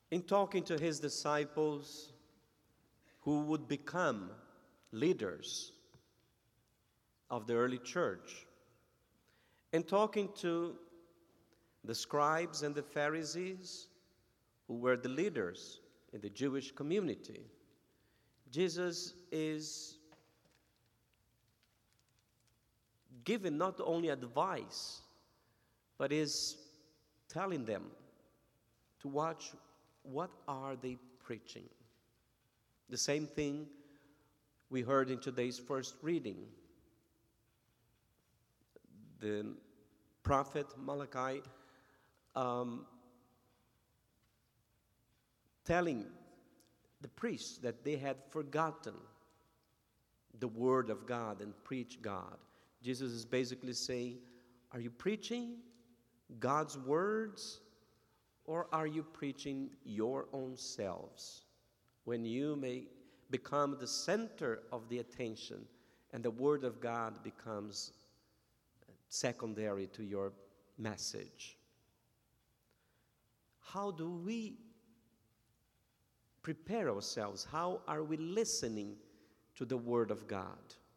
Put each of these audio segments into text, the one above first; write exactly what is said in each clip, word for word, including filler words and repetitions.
In talking to his disciples who would become leaders of the early church, and talking to the scribes and the Pharisees who were the leaders in the Jewish community, Jesus is giving not only advice, but is telling them to watch what are they preaching. The same thing we heard in today's first reading. The prophet Malachi um, telling the priests that they had forgotten the word of God and preach God. Jesus is basically saying, are you preaching God's words, or are you preaching your own selves? When you may become the center of the attention and the word of God becomes secondary to your message. How do we prepare ourselves? How are we listening to the word of God?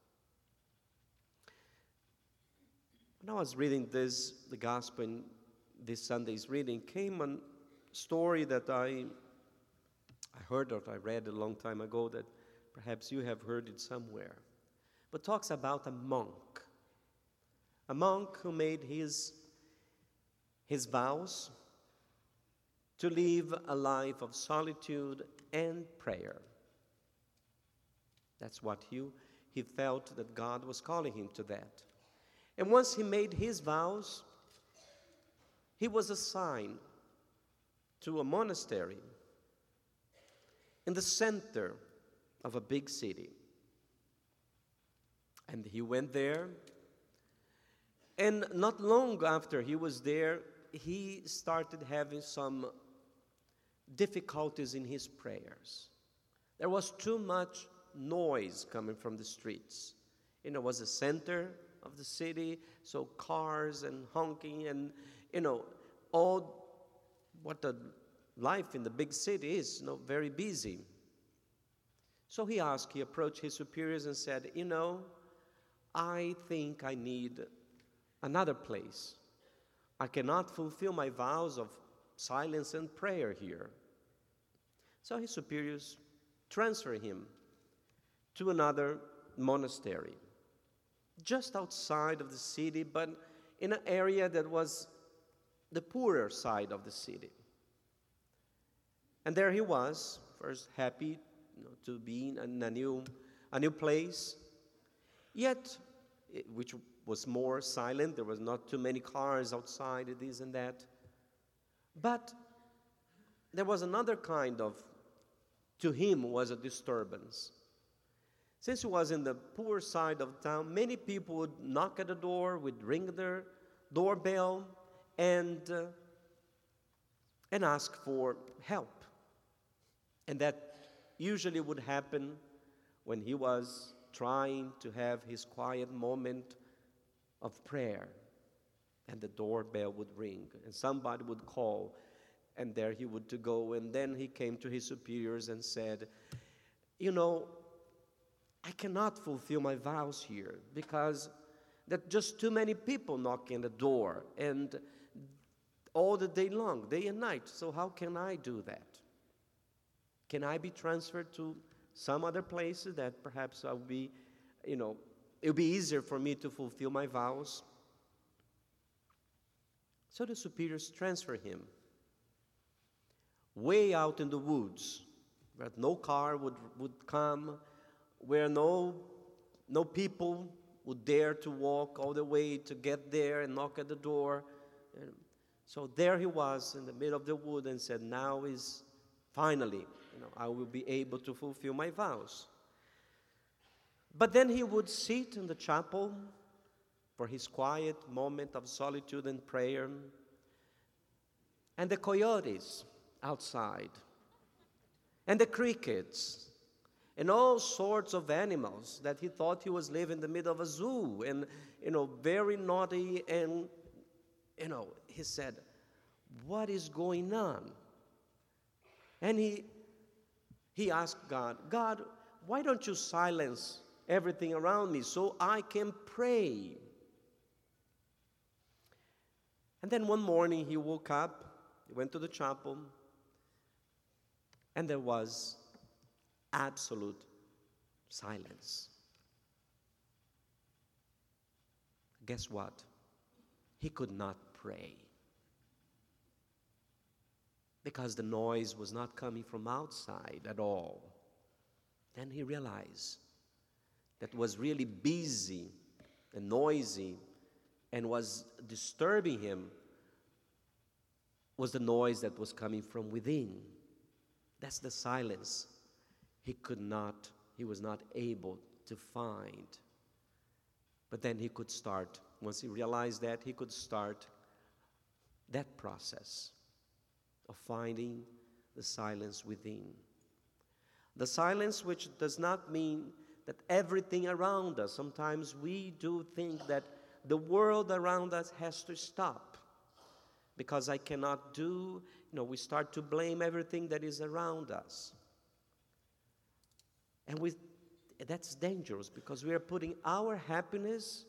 When I was reading this, the gospel in this Sunday's reading, came a story that I, I heard or I read a long time ago that perhaps you have heard it somewhere, but talks about a monk. A monk who made his, his vows to live a life of solitude and prayer. That's what he, he felt that God was calling him to that. And once he made his vows, he was assigned to a monastery in the center of a big city. And he went there, and not long after he was there, he started having some difficulties in his prayers. There was too much noise coming from the streets. You know, it was the center of the city, so cars and honking and, you know, all what the life in the big city is, you know, very busy. So he asked, he approached his superiors and said, you know, I think I need another place. I cannot fulfill my vows of silence and prayer here. So his superiors transferred him to another monastery, just outside of the city, but in an area that was the poorer side of the city. And there he was, first happy, you know, to be in a new, a new place, yet, it, which was more silent. There was not too many cars outside, this and that. But there was another kind of, to him, was a disturbance. Since he was in the poor side of town, many people would knock at the door, would ring their doorbell, and, uh, and ask for help. And that usually would happen when he was trying to have his quiet moment of prayer. And the doorbell would ring, and somebody would call, and there he would to go. And then he came to his superiors and said, you know, I cannot fulfill my vows here because there are just too many people knocking the door, and all the day long, day and night. So how can I do that? Can I be transferred to some other places that perhaps I'll be, you know, it'll be easier for me to fulfill my vows? So the superiors transfer him way out in the woods, where no car would, would come, where no, no people would dare to walk all the way to get there and knock at the door. And so there he was in the middle of the wood and said, now is finally, you know, I will be able to fulfill my vows. But then he would sit in the chapel for his quiet moment of solitude and prayer, and the coyotes outside, and the crickets, and all sorts of animals that he thought he was living in the middle of a zoo, and, you know, very naughty, and, you know, he said, what is going on? And he, he asked God, God, why don't you silence everything around me so I can pray? And then one morning he woke up, he went to the chapel, and there was absolute silence. Guess what? He could not pray because the noise was not coming from outside at all. Then he realized that was really busy and noisy and was disturbing him was the noise that was coming from within. That's the silence he could not, he was not able to find. But then he could start, once he realized that, he could start that process of finding the silence within. The silence which does not mean that everything around us, sometimes we do think that the world around us has to stop because I cannot do, you know, we start to blame everything that is around us. And we, that's dangerous because we are putting our happiness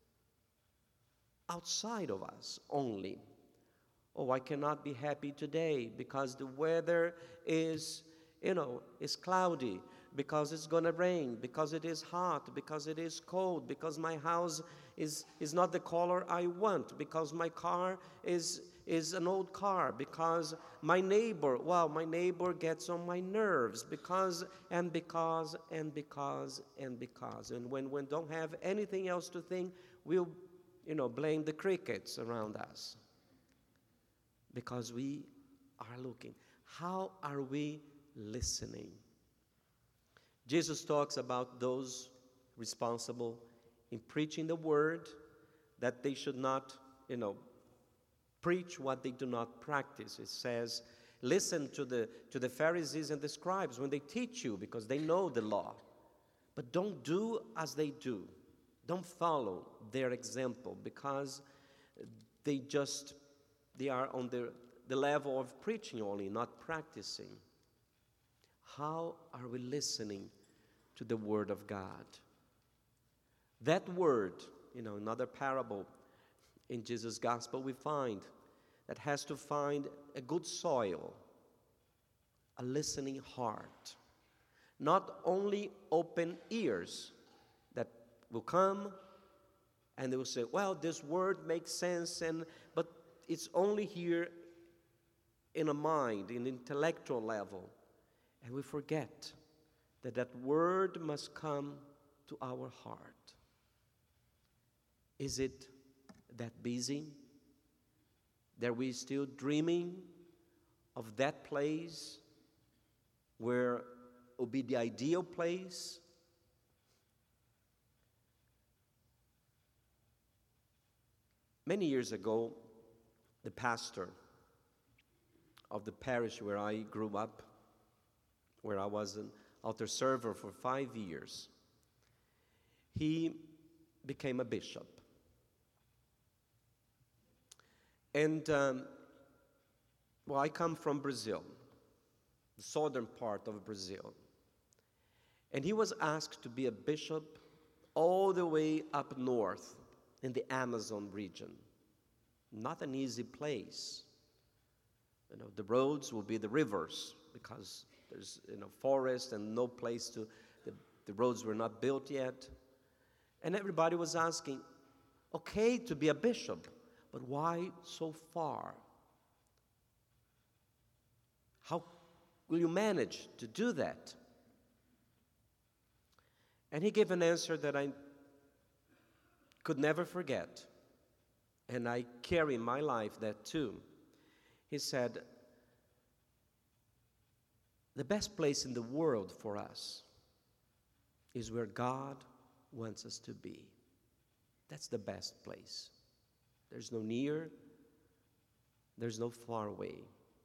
outside of us only. Oh, I cannot be happy today because the weather is, you know, is cloudy, because it's going to rain, because it is hot, because it is cold, because my house is, is not the color I want, because my car is, is an old car, because my neighbor, wow, my neighbor gets on my nerves, because, and because, and because, and because. And when we don't have anything else to think, we'll, you know, blame the crickets around us. Because we are looking. How are we listening? Jesus talks about those responsible in preaching the word, that they should not, you know, preach what they do not practice. It says, listen to the, to the Pharisees and the scribes when they teach you, because they know the law. But don't do as they do. Don't follow their example, because they just, they are on the, the level of preaching only, not practicing. How are we listening to the word of God? That word, you know, another parable in Jesus' gospel we find that has to find a good soil, a listening heart. Not only open ears that will come and they will say, well, this word makes sense, and but it's only here in a mind, in intellectual level. And we forget that that word must come to our heart. Is it that busy? That we still dreaming of that place where will be the ideal place? Many years ago, the pastor of the parish where I grew up, where I was an altar server for five years, he became a bishop. And, um, well, I come from Brazil, the southern part of Brazil. And he was asked to be a bishop all the way up north in the Amazon region. Not an easy place. You know, the roads will be the rivers, because there's, you know, forest and no place to, the, the roads were not built yet. And everybody was asking, okay, to be a bishop, but why so far? How will you manage to do that? And he gave an answer that I could never forget. And I carry in my life that too. He said, the best place in the world for us is where God wants us to be. That's the best place. There's no near, there's no far away.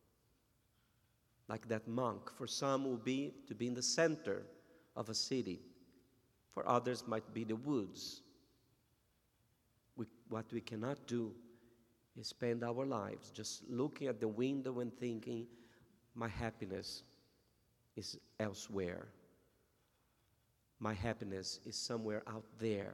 Like that monk, for some will be to be in the center of a city. For others might be the woods. We, what we cannot do is spend our lives just looking at the window and thinking, my happiness is elsewhere. My happiness is somewhere out there.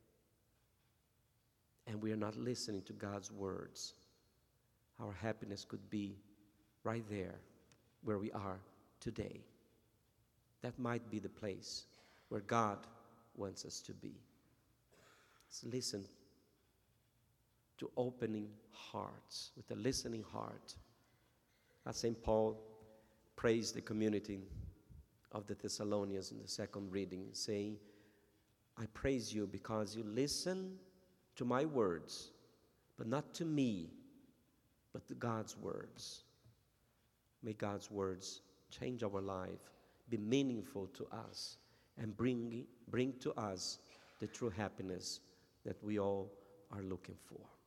And we are not listening to God's words. Our happiness could be right there where we are today. That might be the place where God wants us to be. Let's listen to opening hearts, with a listening heart. As Saint Paul praised the community of the Thessalonians in the second reading, saying, I praise you because you listen to my words, but not to me, but to God's words. May God's words change our life, be meaningful to us, and bring, bring to us the true happiness that we all are looking for.